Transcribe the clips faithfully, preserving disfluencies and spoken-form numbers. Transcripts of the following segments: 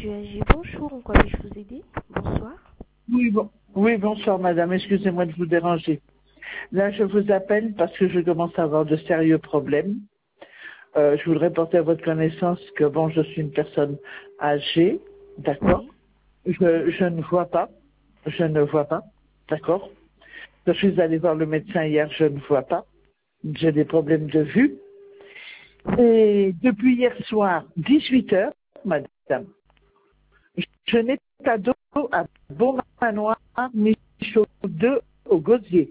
J E A G. Bonjour, en quoi puis-je vous aider? Bonsoir. Oui, bon. Oui, bonsoir madame, excusez-moi de vous déranger. Là, je vous appelle parce que je commence à avoir de sérieux problèmes. Euh, je voudrais porter à votre connaissance que, bon, je suis une personne âgée, d'accord. Oui. je, je ne vois pas, je ne vois pas, d'accord. Je suis allée voir le médecin hier, je ne vois pas. J'ai des problèmes de vue. Et depuis hier soir, dix-huit heures, madame, je n'ai pas d'eau à Beaumanoir, Michaud deux au Gosier.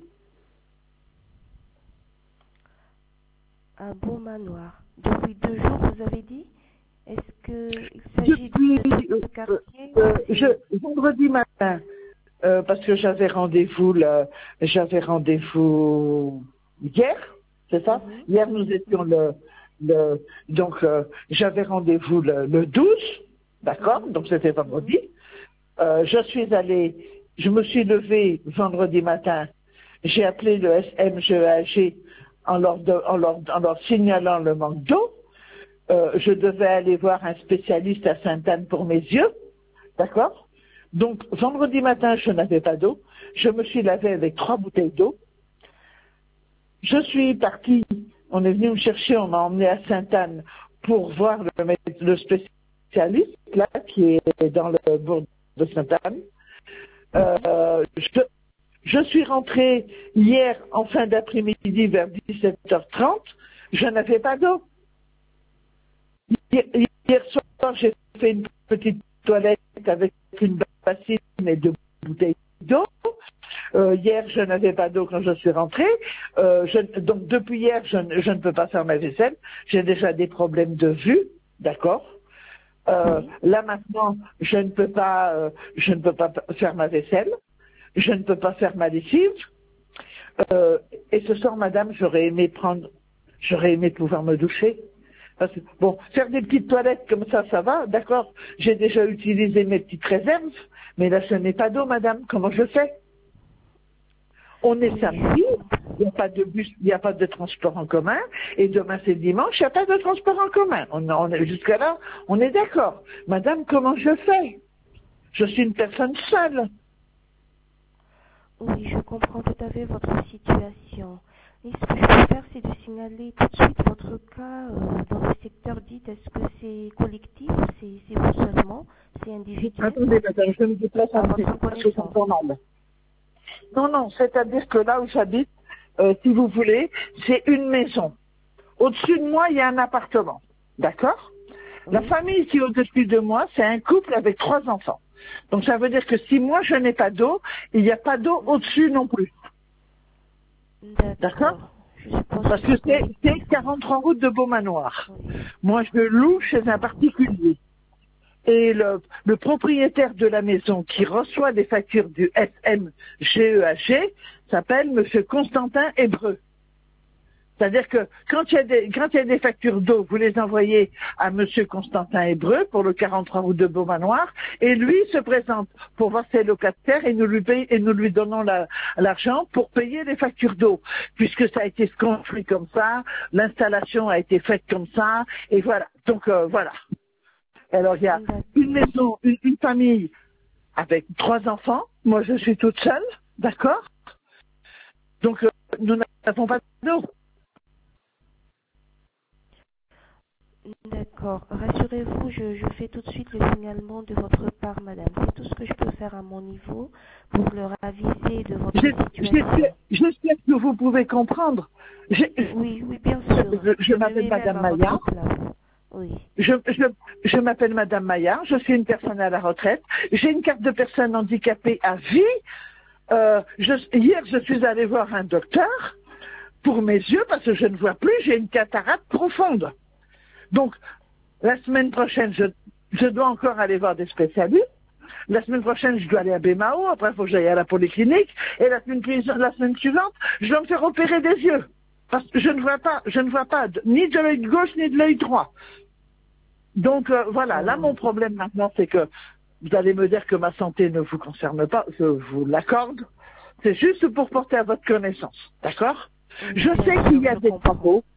À Beaumanoir. Depuis deux jours, vous avez dit? Est-ce qu'il s'agit Depuis de euh, ce quartier euh, ou je, vendredi matin, euh, parce que j'avais rendez-vous, là, j'avais rendez-vous hier, c'est ça? Mhm. Hier, nous étions le, le donc euh, j'avais rendez-vous le, le douze, d'accord? Mhm. Donc c'était Mhm. vendredi. Euh, je suis allée, je me suis levée vendredi matin, j'ai appelé le S M G E A G en leur, de- en leur, en leur signalant le manque d'eau. Euh, je devais aller voir un spécialiste à Sainte-Anne pour mes yeux, d'accord? Donc, vendredi matin, je n'avais pas d'eau. Je me suis lavé avec trois bouteilles d'eau. Je suis partie, on est venu me chercher, on m'a emmené à Sainte-Anne pour voir le, mé- le spécialiste, là, qui est dans le bourg de Sainte-Anne. Euh, je, je suis rentrée hier en fin d'après-midi vers dix-sept heures trente. Je n'avais pas d'eau. Hier, hier soir, j'ai fait une petite toilette avec une bassine et deux bouteilles d'eau. Euh, hier, je n'avais pas d'eau quand je suis rentrée. Euh, je- donc, depuis hier, je, ne- je ne peux pas faire ma vaisselle. J'ai déjà des problèmes de vue, d'accord. Euh, Oui. là maintenant, je ne peux pas, euh, je ne peux pas faire ma vaisselle. Je ne peux pas faire ma lessive. Euh, et ce soir, madame, j'aurais aimé prendre, j'aurais aimé pouvoir me doucher. Parce que, bon, faire des petites toilettes comme ça, ça va, d'accord. J'ai déjà utilisé mes petites réserves, mais là, ce n'est pas d'eau, madame. Comment je fais? On est Oui, je samedi, comprends. il n'y a pas de bus, il n'y a pas de transport en commun, et demain c'est dimanche, il n'y a pas de transport en commun. On, on est, jusqu'à là, on est d'accord. Madame, comment je fais? Je suis une personne seule. Oui, je comprends tout à fait votre situation. Et ce que je peux faire, c'est de signaler tout de suite votre cas euh, dans le secteur dit. Est-ce que c'est collectif ou c'est c'est vous seulement? C'est individuel? Attendez, madame, je me déplace À un petit votre peu parce que connaissance. j'entends mal. Non, non, c'est-à-dire que là où j'habite, euh, si vous voulez, c'est une maison. Au-dessus de moi, il y a un appartement. D'accord? La Oui. famille qui est au-dessus de moi, c'est un couple avec trois enfants. Donc ça veut dire que si moi je n'ai pas d'eau, il n'y a pas d'eau au-dessus non plus. D'accord? D'accord. Je suppose Parce que que c'est c'est c'est collectif, oui. quarante-trois route de Beaumanoir. Oui. Moi je loue chez un particulier. Et le, le propriétaire de la maison qui reçoit des factures du S M G E A G s'appelle Monsieur Constantin Hébreu. C'est-à-dire que quand il y a des, quand il y a des factures d'eau, vous les envoyez à Monsieur Constantin Hébreu pour le quarante-trois route de Beaumanoir, et lui se présente pour voir ses locataires et nous lui, paye- et nous lui donnons la- l'argent pour payer les factures d'eau, puisque ça a été construit comme ça, l'installation a été faite comme ça, et voilà. Donc euh, voilà. Alors il y a une D'accord. maison, une, une famille avec trois enfants. Moi je suis toute seule, d'accord. Donc euh, nous n'avons pas d'eau. D'accord. Rassurez-vous, je, je fais tout de suite le signalement de votre part, madame. C'est tout ce que je peux faire à mon niveau pour leur aviser de votre J'ai- J'espère situation. j'espère que vous pouvez comprendre. J'ai- Oui, oui, bien sûr. Je, je Je me m'appelle mets même Madame à votre Maillard. place. Oui. Je, je, je m'appelle Madame Maillard. Je suis une personne à la retraite. J'ai une carte de personne handicapée à vie. Euh, je- hier, je suis allée voir un docteur pour mes yeux parce que je ne vois plus. J'ai une cataracte profonde. Donc, la semaine prochaine, je, je dois encore aller voir des spécialistes. La semaine prochaine, je dois aller à Bémao. Après, il faut que j'aille à la polyclinique. Et la semaine, puis- la semaine suivante, je dois me faire opérer des yeux. Parce que je ne vois pas, je ne vois pas de- ni de l'œil gauche ni de l'œil droit. Donc euh, voilà, là Oh. mon problème maintenant, c'est que vous allez me dire que ma santé ne vous concerne pas, je vous l'accorde. C'est juste pour porter à votre connaissance, d'accord? Oui, Je bien sais qu'il sûr, y a je des comprends. travaux,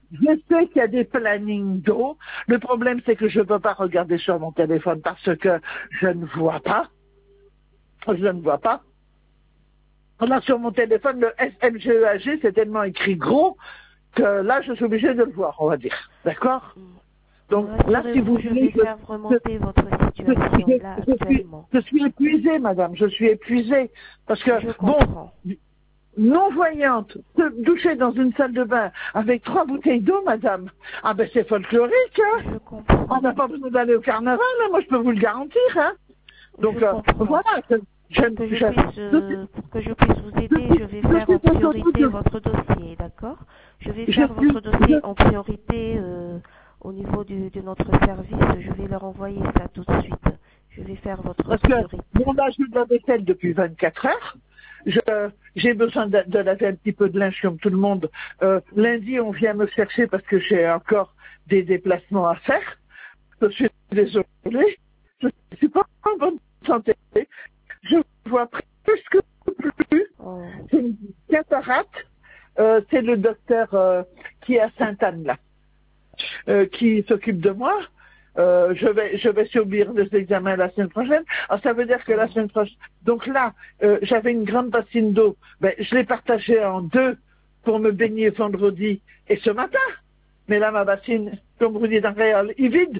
je sais qu'il y a des plannings d'eau. Le problème, c'est que je ne peux pas regarder sur mon téléphone parce que je ne vois pas. Je ne vois pas. Là, sur mon téléphone, le S M G E A G, c'est tellement écrit gros que là, je suis obligée de le voir, on va dire. D'accord? Donc là, si vous je voulez, vais faire remonter votre situation je, là je, suis, actuellement. je suis épuisée, madame, je suis épuisée. Parce que, Je bon, comprends. non-voyante, se doucher dans une salle de bain avec trois bouteilles d'eau, madame, ah ben c'est folklorique, hein. Je comprends. On n'a pas besoin d'aller au carnaval, hein, moi je peux vous le garantir, hein. Donc, je euh, comprends. voilà. Je, je, Pour que je, je, puisse, euh, pour que je puisse vous aider, je vais faire en priorité votre dossier, d'accord? Je vais faire je, votre dossier en priorité euh, au niveau du, de notre service. Je vais leur envoyer ça tout de suite. Je vais faire votre Parce priorité. que mon âge de la vaisselle depuis vingt-quatre heures. Je, j'ai besoin de, de laver un petit peu de linge comme tout le monde. Euh, lundi, on vient me chercher parce que j'ai encore des déplacements à faire. Je suis désolée. Je ne suis pas en bonne santé. Je vois presque plus. Oh. C'est une cataracte. Euh, c'est le docteur euh, qui est à Sainte-Anne, là, euh, qui s'occupe de moi. Euh, je vais je vais subir des examens la semaine prochaine. Alors ça veut dire que la semaine prochaine. Donc là, euh, j'avais une grande bassine d'eau. Ben, je l'ai partagée en deux pour me baigner vendredi et ce matin. Mais là, ma bassine, comme vous dites en réel, est vide.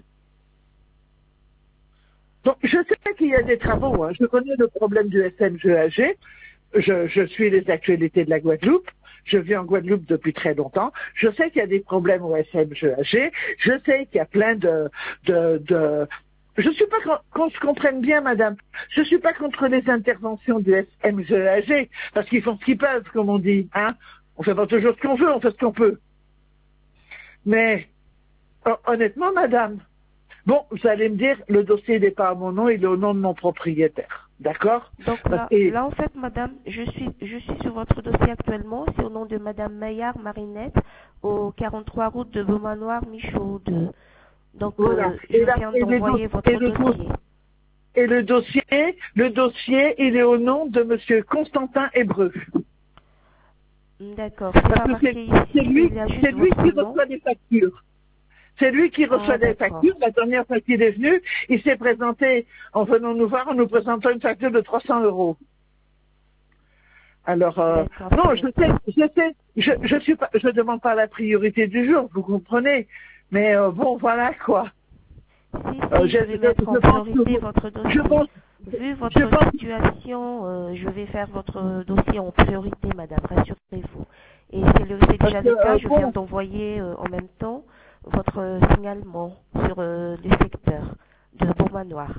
Donc je sais qu'il y a des travaux. Hein. Je connais le problème du S M G E A G. Je, je suis les actualités de la Guadeloupe. Je vis en Guadeloupe depuis très longtemps. Je sais qu'il y a des problèmes au S M G E A G. Je sais qu'il y a plein de... de, de... Je ne suis pas qu'on se comprenne bien, madame. Je ne suis pas contre les interventions du S M G E A G, parce qu'ils font ce qu'ils peuvent, comme on dit. Hein. On ne fait pas toujours ce qu'on veut, on fait ce qu'on peut. Mais, honnêtement, madame, bon, vous allez me dire, le dossier n'est pas à mon nom, il est au nom de mon propriétaire. D'accord? Donc là, Et... là, en fait, madame, je suis, je suis sur votre dossier actuellement. C'est au nom de madame Maillard Marinette, au quarante-trois route de Beaumanoir, Michaud deux. Donc, voilà. euh, je là, viens d'envoyer votre et le, dossier. Et le dossier, le dossier, il est au nom de monsieur Constantin Hébreu. D'accord. C'est pas marqué ici. C'est lui, il y a juste c'est lui votre qui nom. reçoit des factures. C'est lui qui reçoit Ah, des factures. La dernière fois qu'il est venu, il s'est présenté, en venant nous voir, en nous présentant une facture de trois cents euros. Alors, euh, non, je sais, je sais, je, je suis pas, je demande pas la priorité du jour, vous comprenez. Mais euh, bon, voilà quoi. Si, si, Euh, je vais mettre en priorité votre dossier. Je pense, Vu votre pense, situation, euh, je vais faire votre dossier en priorité, madame, rassurez-vous. Et c'est le- c'est déjà que, le cas, euh, je bon, viens d'envoyer euh, en même temps votre euh, signalement sur euh, le secteur de Beaumanoir.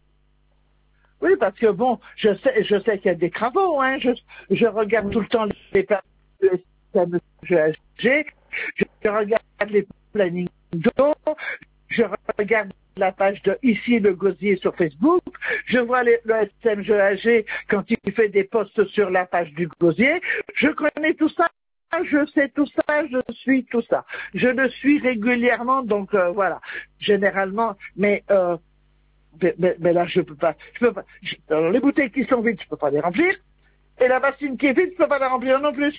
Oui, parce que bon, je sais, je sais qu'il y a des travaux, hein. Je, je regarde Oui. tout le temps les pages de S M G E A G, je, je regarde les plannings d'eau, je regarde la page de Ici le Gosier sur Facebook, je vois les, le S M G E A G quand il fait des posts sur la page du Gosier, je connais tout ça. Je sais tout ça, je suis tout ça. Je le suis régulièrement, donc euh, voilà. Généralement, mais euh, Mais, mais, mais là, je peux pas. Je peux pas. Je, alors, les bouteilles qui sont vides, je peux pas les remplir. Et la bassine qui est vide, je peux pas la remplir non plus.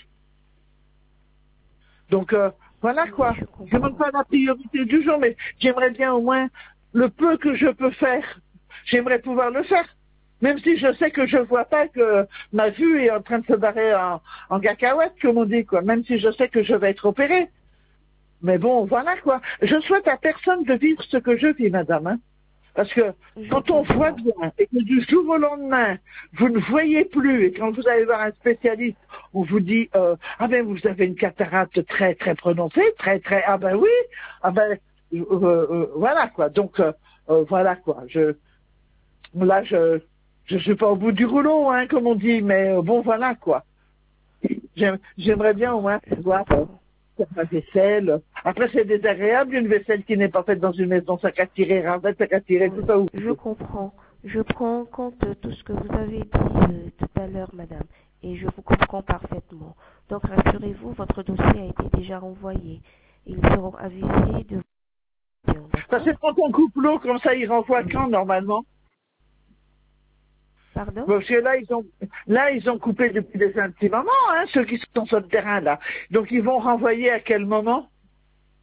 Donc, euh, voilà quoi. Je ne demande pas la priorité du jour, mais j'aimerais bien au moins le peu que je peux faire. J'aimerais pouvoir le faire. Même si je sais que je vois pas que ma vue est en train de se barrer en, en cacahuète, comme on dit, quoi. Même si je sais que je vais être opérée. Mais bon, voilà quoi. Je souhaite à personne de vivre ce que je vis, madame, hein. Parce que quand on voit bien et que du jour au lendemain, vous ne voyez plus et quand vous allez voir un spécialiste, on vous dit euh, ah ben vous avez une cataracte très très prononcée, très très ah ben oui, ah ben euh, euh, voilà quoi. Donc euh, euh, voilà quoi. Je là je je suis pas au bout du rouleau hein comme on dit, mais euh, bon voilà quoi. J'aime, j'aimerais bien au moins pouvoir euh, faire ma vaisselle. Après, c'est désagréable, une vaisselle qui n'est pas faite dans une maison, ça qu'à tirer, rembête, ça qu'à tirer, tout ça. Je comprends. Je prends en compte tout ce que vous avez dit euh, tout à l'heure, madame, et je vous comprends parfaitement. Donc, rassurez-vous, votre dossier a été déjà envoyé. Ils seront avisés de... Parce que quand on coupe l'eau, comme ça, ils renvoient quand, normalement? Pardon? Parce que là, ils ont, là, ils ont coupé depuis un petit moment, hein, ceux qui sont sur le terrain, là. Donc, ils vont renvoyer à quel moment?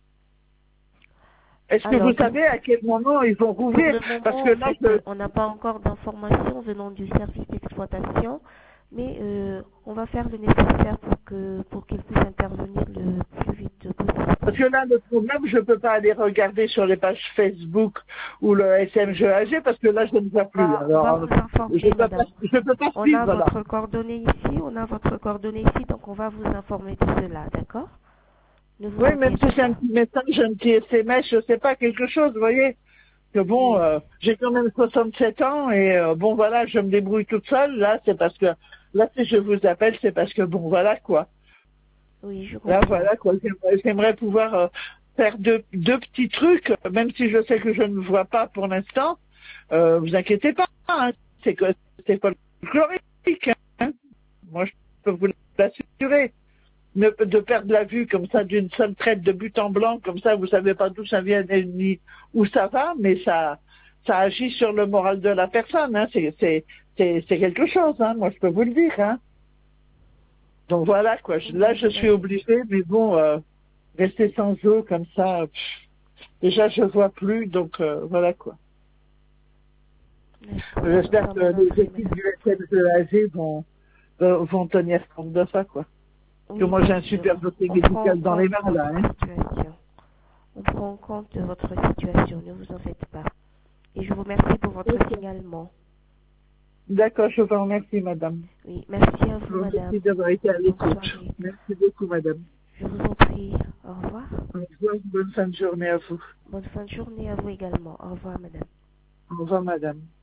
Est-ce que Alors, vous savez à quel moment ils vont Pour rouvrir? le moment, Parce que en là, fait, je... on n'a pas encore d'informations venant du service d'exploitation, mais euh, on va faire le nécessaire pour que pour qu'ils puissent intervenir le plus vite Parce possible. que là, le problème, je ne peux pas aller regarder sur les pages Facebook ou le S M G A G parce que là, je ne vois On plus. va, on va Alors, vous je informer, ne peux, pas- madame. je peux pas On a suivre là. votre coordonnée ici, on a votre coordonnée ici, donc on va vous informer de cela, d'accord? Ne vous Oui, même si inquiétez c'est un pas. petit message, un petit S M S, je sais pas, quelque chose, vous voyez. Que bon, Oui, euh, j'ai quand même soixante-sept ans et euh, bon, voilà, je me débrouille toute seule. Là, c'est parce que, là, si je vous appelle, c'est parce que bon, voilà quoi. oui, je Là, comprends. voilà quoi. J'aimerais j'aimerais pouvoir euh, faire deux, deux petits trucs, même si je sais que je ne vois pas pour l'instant. Euh, vous inquiétez pas, hein, c'est que c'est pas folklorique. Hein. Moi, je peux vous l'assurer. Ne- De perdre la vue comme ça d'une seule traite de but en blanc, comme ça, vous savez pas d'où ça vient ni où ça va, mais ça, ça agit sur le moral de la personne. Hein. C'est, c'est, c'est, c'est quelque chose. Hein. Moi, je peux vous le dire. Hein. Donc voilà quoi. Je- Là, Oui, je suis j'imagine. obligée, mais bon, euh, rester sans eau comme ça. Pff, déjà, je vois plus, donc euh, voilà quoi. D'accord, nous J'espère que sommes les navrés, équipes madame. du S M G A G vont, euh, vont tenir compte de ça quoi. Parce que Oui, moi, j'ai bien un sûr. super dossier On prend en médical dans les compte mains là. votre Hein. situation. On prend en compte votre situation, ne vous en faites pas. Et je vous remercie pour votre signalement. D'accord, je vous remercie, madame. Oui, merci à Je vous, vous madame. remercie d'avoir été à Bonne l'écoute. soirée. Merci beaucoup, madame. Je vous en prie. Au revoir. Au revoir, bonne fin de journée à vous. Bonne fin de journée à vous également. Au revoir, madame. Au revoir, madame.